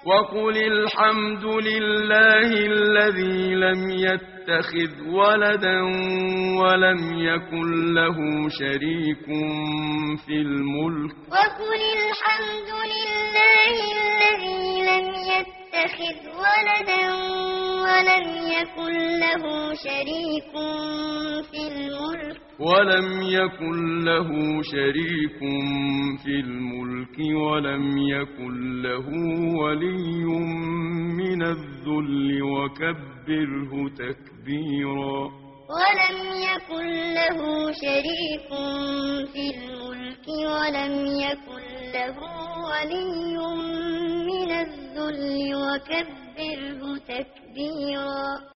وقل الحمد لله الذي لم يتخذ ولدا ولم يكن له شريك في الملك وقل الحمد لله الذي لم يتخذ ولدا ولم يكن له شريك في الملك ولم يكن له ولي من الذل وكبره تكبيرا ولم يكن له شريك في الملك ولم يكن له ولي من الذل وكبره تكبيرا